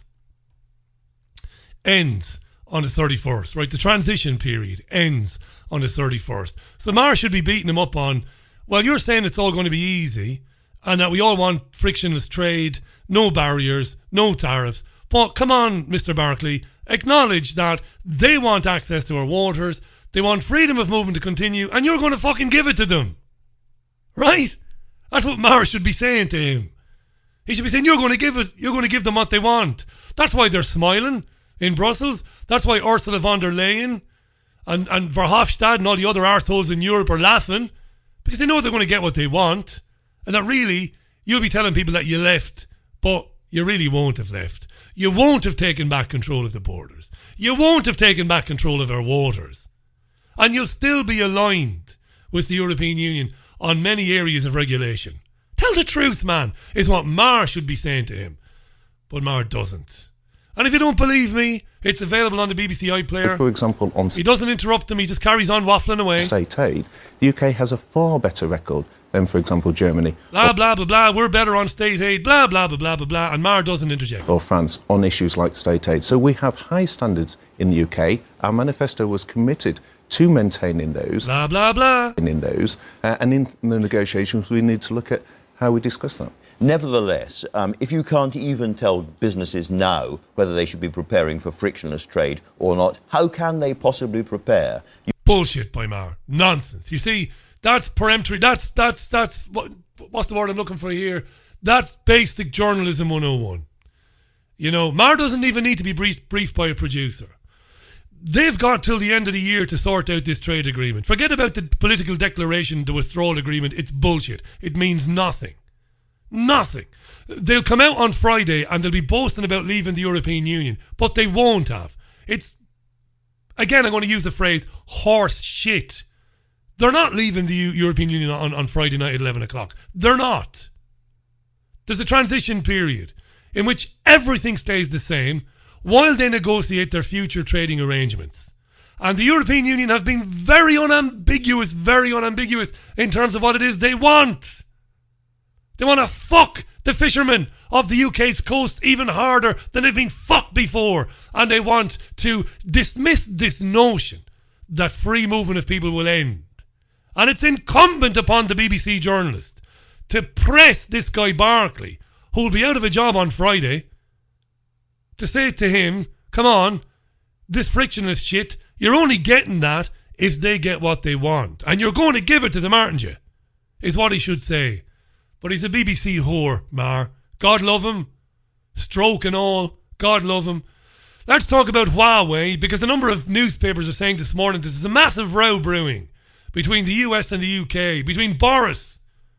ends on the thirty-first. Right? The transition period ends on the thirty-first. So Mara should be beating him up on, well, you're saying it's all going to be easy and that we all want frictionless trade, no barriers, no tariffs. But come on, Mister Barclay, acknowledge that they want access to our waters, they want freedom of movement to continue, and you're going to fucking give it to them. Right? That's what Mara should be saying to him. He should be saying, you're going to give it, you're going to give them what they want. That's why they're smiling in Brussels. That's why Ursula von der Leyen and, and Verhofstadt and all the other arseholes in Europe are laughing, because they know they're going to get what they want, and that really, you'll be telling people that you left, but you really won't have left. You won't have taken back control of the borders. you won't have taken back control of our waters. And you'll still be aligned with the European Union on many areas of regulation. Tell the truth, man, is what Marr should be saying to him. But Marr doesn't. And if you don't believe me, it's available on the B B C iPlayer. For example, on he doesn't interrupt them, he just carries on waffling away. State aid, the U K has a far better record than, for example, Germany. Blah, blah, blah, blah, we're better on state aid, blah, blah, blah, blah, blah, blah, and Marr doesn't interject. Or France on issues like state aid. So we have high standards in the U K. Our manifesto was committed to maintaining those. Blah, blah, blah. In those. Uh, and in the negotiations, we need to look at how we discuss that. Nevertheless, um, if you can't even tell businesses now whether they should be preparing for frictionless trade or not, how can they possibly prepare? You- Bullshit by Marr. Nonsense. You see, that's peremptory. That's, that's, that's, what, what's the word I'm looking for here? That's basic journalism one oh one. You know, Marr doesn't even need to be brief, briefed by a producer. They've got till the end of the year to sort out this trade agreement. Forget about the political declaration, the withdrawal agreement. It's bullshit. It means nothing. Nothing. They'll come out on Friday and they'll be boasting about leaving the European Union, but they won't have. It's, again, I'm going to use the phrase, horse shit. They're not leaving the U- European Union on, on Friday night at eleven o'clock. They're not. There's a transition period in which everything stays the same while they negotiate their future trading arrangements. And the European Union have been very unambiguous, very unambiguous in terms of what it is they want. They want to fuck the fishermen of the U K's coast even harder than they've been fucked before. And they want to dismiss this notion that free movement of people will end. And it's incumbent upon the B B C journalist to press this guy Barclay, who'll be out of a job on Friday, to say to him, come on, this frictionless shit, you're only getting that if they get what they want. And you're going to give it to them, aren't you? Is what he should say. But he's a B B C whore, Marr. God love him. Stroke and all. God love him. Let's talk about Huawei, because a number of newspapers are saying this morning that there's a massive row brewing between the U S and the U K, between Boris,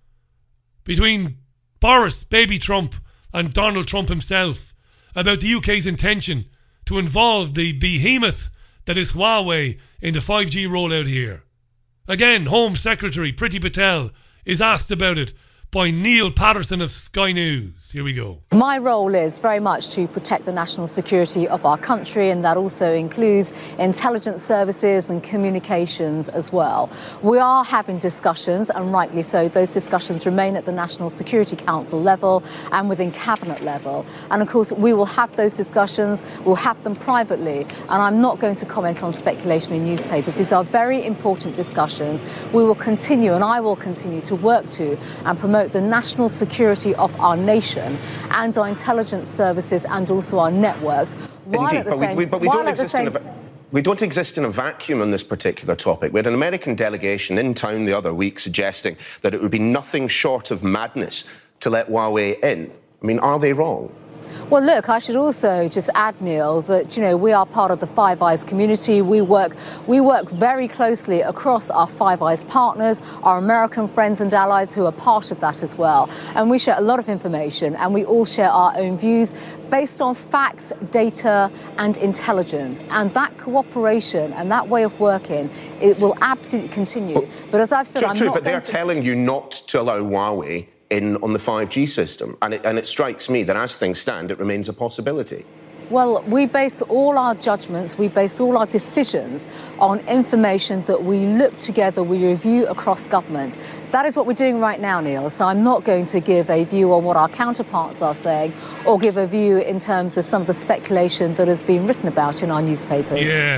between Boris, baby Trump, and Donald Trump himself, about the U K's intention to involve the behemoth that is Huawei in the five G rollout here. Again, Home Secretary Priti Patel is asked about it by Neil Patterson of Sky News. Here we go. My role is very much to protect the national security of our country, and that also includes intelligence services and communications as well. We are having discussions, and rightly so. Those discussions remain at the National Security Council level and within cabinet level. And of course, we will have those discussions. We'll have them privately. And I'm not going to comment on speculation in newspapers. These are very important discussions. We will continue, and I will continue to work to and promote the national security of our nation and our intelligence services and also our networks. While Indeed, at the but, same, we, but we while don't at the exist in same, a... We don't exist in a vacuum on this particular topic. We had an American delegation in town the other week suggesting that it would be nothing short of madness to let Huawei in. I mean, are they wrong? Well, look, I should also just add, Neil, that, you know, we are part of the Five Eyes community. We work we work very closely across our Five Eyes partners, our American friends and allies who are part of that as well. And we share a lot of information, and we all share our own views based on facts, data and intelligence. And that cooperation and that way of working, it will absolutely continue. Well, but as I've said, true, I'm true, not but they're to... telling you not to allow Huawei in on the five G system. And it, and it strikes me that as things stand, it remains a possibility. Well, we base all our judgments, we base all our decisions on information that we look together, we review across government. That is what we're doing right now, Neil. So I'm not going to give a view on what our counterparts are saying or give a view in terms of some of the speculation that has been written about in our newspapers. Yeah.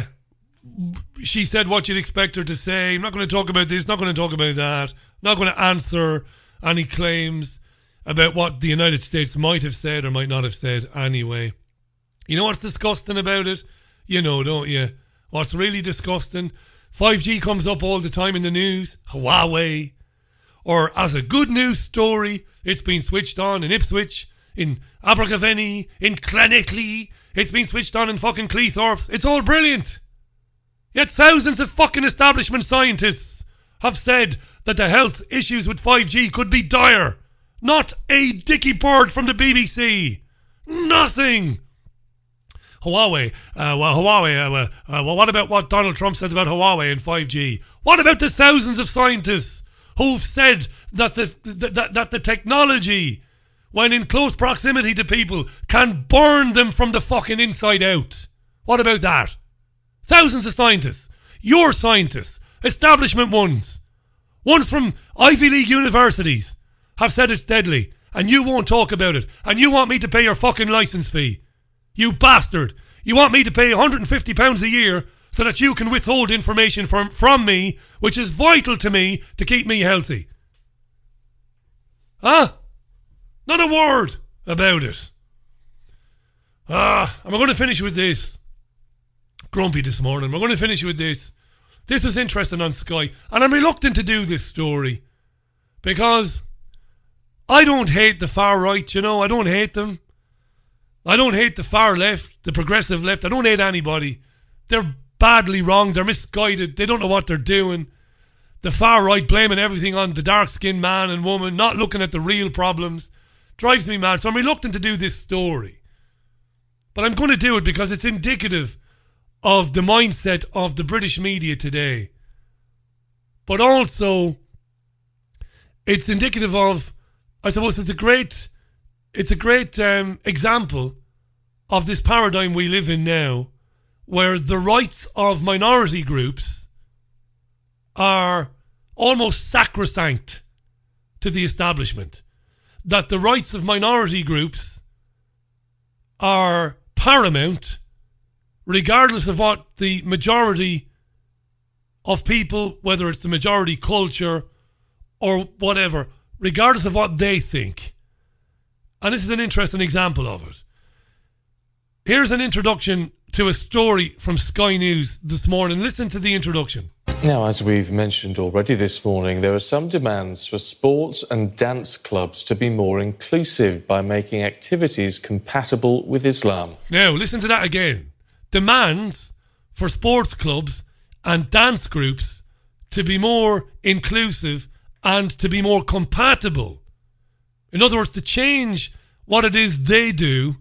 She said what you'd expect her to say. I'm not going to talk about this, not going to talk about that. I'm not going to answer any claims about what the United States might have said or might not have said anyway. You know what's disgusting about it? You know, don't you? What's really disgusting? five G comes up all the time in the news. Huawei. Or as a good news story, it's been switched on in Ipswich, in Abergavenny, in Clonetly. It's been switched on in fucking Cleethorpes. It's all brilliant. Yet thousands of fucking establishment scientists have said that the health issues with five G could be dire. Not a dicky bird from the B B C. Nothing. Huawei. Uh, well, Huawei. Uh, well, uh, well, what about what Donald Trump said about Huawei and five G? What about the thousands of scientists who've said that the that, that the technology, when in close proximity to people, can burn them from the fucking inside out? What about that? Thousands of scientists. Your scientists. Establishment ones. Ones from Ivy League universities have said it's deadly, and you won't talk about it, and you want me to pay your fucking licence fee. You bastard. You want me to pay one hundred fifty pounds a year so that you can withhold information from, from me, which is vital to me to keep me healthy. Huh? Not a word about it. Ah, and we're going to finish with this. Grumpy this morning. We're going to finish with this. This was interesting on Sky, and I'm reluctant to do this story because I don't hate the far right, you know. I don't hate them. I don't hate the far left, the progressive left. I don't hate anybody. They're badly wrong. They're misguided. They don't know what they're doing. The far right blaming everything on the dark-skinned man and woman, not looking at the real problems. Drives me mad. So I'm reluctant to do this story. But I'm going to do it because it's indicative of the mindset of the British media today. But also, it's indicative of, I suppose it's a great, it's a great um, example of this paradigm we live in now, where the rights of minority groups are almost sacrosanct to the establishment. That the rights of minority groups are paramount regardless of what the majority of people, whether it's the majority culture or whatever, regardless of what they think. And this is an interesting example of it. Here's an introduction to a story from Sky News this morning. Listen to the introduction. Now, as we've mentioned already this morning, there are some demands for sports and dance clubs to be more inclusive by making activities compatible with Islam. Now, listen to that again. Demands for sports clubs and dance groups to be more inclusive and to be more compatible. In other words, to change what it is they do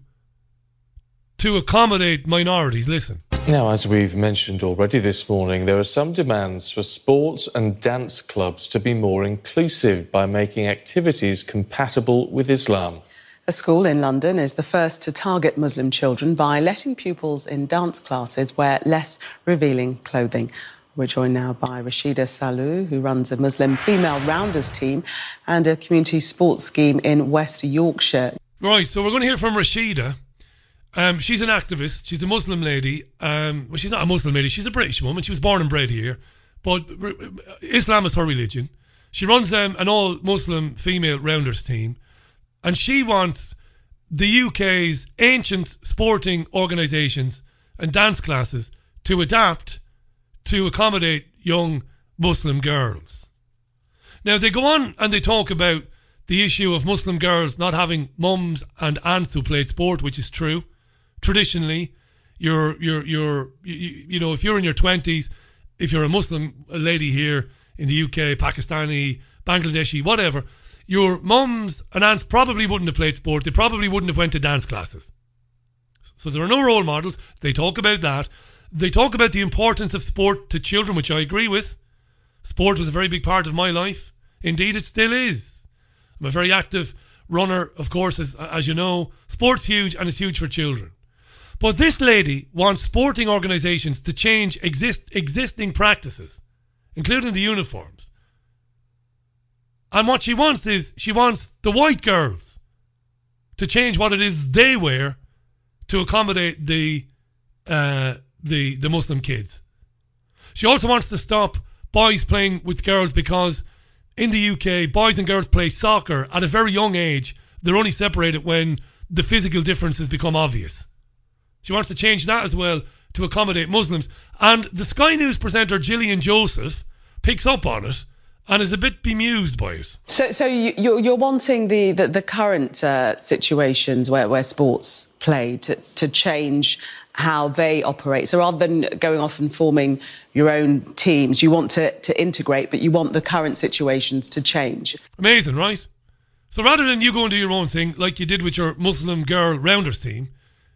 to accommodate minorities. Listen. Now, as we've mentioned already this morning, there are some demands for sports and dance clubs to be more inclusive by making activities compatible with Islam. A school in London is the first to target Muslim children by letting pupils in dance classes wear less revealing clothing. We're joined now by Rashida Salou, who runs a Muslim female rounders team and a community sports scheme in West Yorkshire. Right, so we're going to hear from Rashida. Um, she's an activist. She's a Muslim lady. Um, well, she's not a Muslim lady. She's a British woman. She was born and bred here. But Islam is her religion. She runs um, an all-Muslim female rounders team. And she wants the U K's ancient sporting organisations and dance classes to adapt to accommodate young Muslim girls. Now, they go on and they talk about the issue of Muslim girls not having mums and aunts who played sport, which is true. Traditionally, you're, you're, you're, you, you know, if you're in your twenties, if you're a Muslim lady here in the U K, Pakistani, Bangladeshi, whatever, your mums and aunts probably wouldn't have played sport. They probably wouldn't have went to dance classes. So there are no role models. They talk about that. They talk about the importance of sport to children, which I agree with. Sport was a very big part of my life. Indeed, it still is. I'm a very active runner, of course, as, as you know. Sport's huge, and it's huge for children. But this lady wants sporting organisations to change exist, existing practices, including the uniforms. And what she wants is, she wants the white girls to change what it is they wear to accommodate the uh, the the Muslim kids. She also wants to stop boys playing with girls because in the U K, boys and girls play soccer at a very young age. They're only separated when the physical differences become obvious. She wants to change that as well to accommodate Muslims. And the Sky News presenter Gillian Joseph picks up on it and is a bit bemused by it. So, so you, you're, you're wanting the, the, the current uh, situations where, where sports play to, to change how they operate. So rather than going off and forming your own teams, you want to, to integrate, but you want the current situations to change. Amazing, right? So rather than you go and do your own thing, like you did with your Muslim girl rounders team,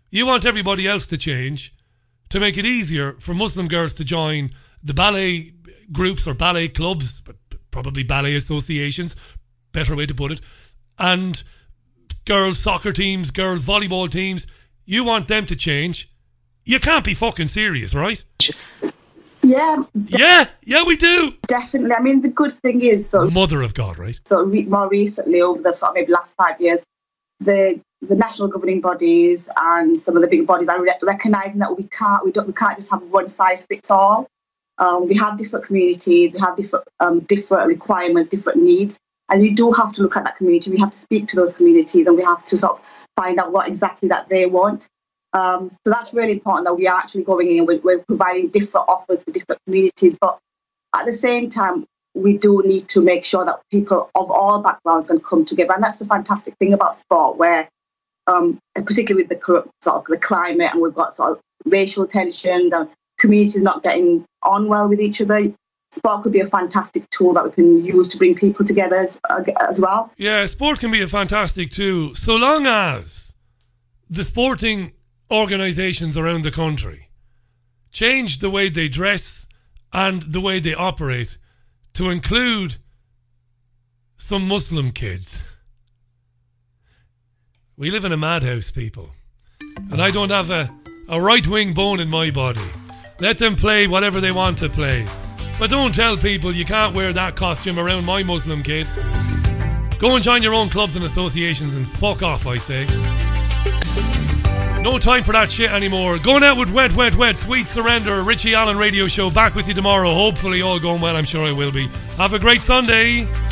You want everybody else to change to make it easier for Muslim girls to join the ballet groups or ballet clubs, but probably ballet associations, better way to put it, and girls' soccer teams, girls' volleyball teams. You want them to change. You can't be fucking serious, right? Yeah. De- yeah, yeah, we do. Definitely. I mean, the good thing is... so Mother of God, right? So re- more recently, over the sort of maybe last five years, the the national governing bodies and some of the big bodies are re- recognising that we can't we don't we can't just have one size fits all. Um, we have different communities, we have different um, different requirements, different needs, and you do have to look at that community. We have to speak to those communities, and we have to sort of find out what exactly that they want. Um, so that's really important that we are actually going in and we're, we're providing different offers for different communities. But at the same time, we do need to make sure that people of all backgrounds can come together, and that's the fantastic thing about sport, where um, particularly with the sort of the climate, and we've got sort of racial tensions and communities not getting on well with each other. Sport could be a fantastic tool that we can use to bring people together as, uh, as well. Yeah, sport can be a fantastic tool, so long as the sporting organisations around the country change the way they dress and the way they operate to include some Muslim kids. We live in a madhouse, people, and I don't have a, a right-wing bone in my body. Let them play whatever they want to play, but don't tell people you can't wear that costume around my Muslim kid. Go and join your own clubs and associations and fuck off, I say. No time for that shit anymore. Going out with Wet, Wet, Wet, Sweet Surrender, Richie Allen Radio Show. Back with you tomorrow. Hopefully all going well. I'm sure I will be. Have a great Sunday.